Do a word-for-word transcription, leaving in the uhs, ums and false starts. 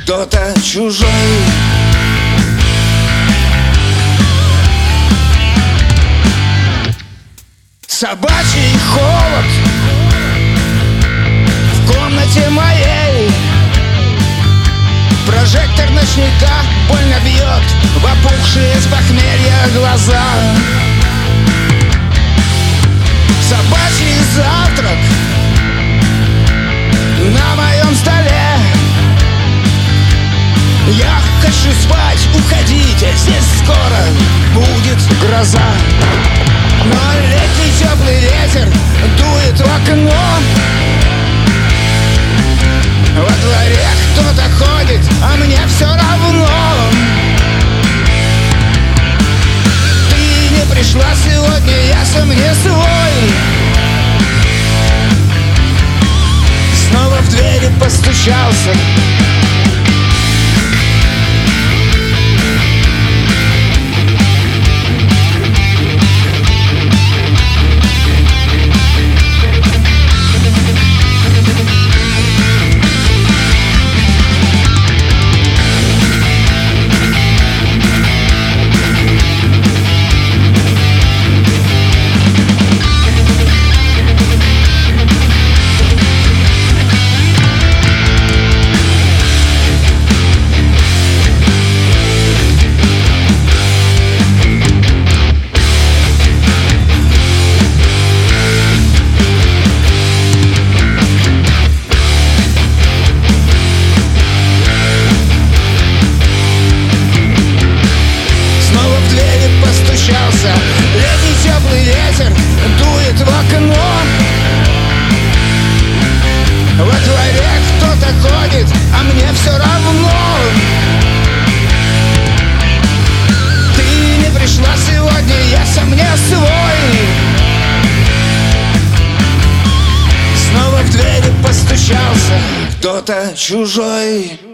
кто-то чужой. Собачий холод в комнате моей. Прожектор ночника больно бьет в опухшие с похмелья глаза. Собачий завтрак на моем столе. Я хочу спать, уходите, здесь скоро будет гроза. Но летний теплый ветер дует в окно. Во дворе кто-то ходит, а мне все равно. Ты не пришла сегодня, я сам не свой. Снова в двери постучался. Летний теплый ветер дует в окно. Во дворе кто-то ходит, а мне все равно. Ты не пришла сегодня, я сам не свой. Снова в двери постучался кто-то чужой.